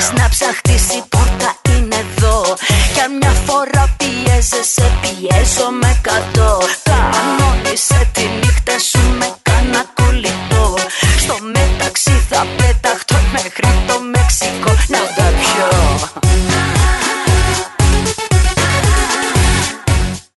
μπορείς να ψαχτείς, η πόρτα είναι εδώ. Κι αν μια φορά πιέζεσαι, πιέζω με 100. Κανόνισε τη νύχτα σου με κάνα κολλητό. Στο μεταξύ θα πεταχτώ μέχρι το Μεξικό να τα πιω.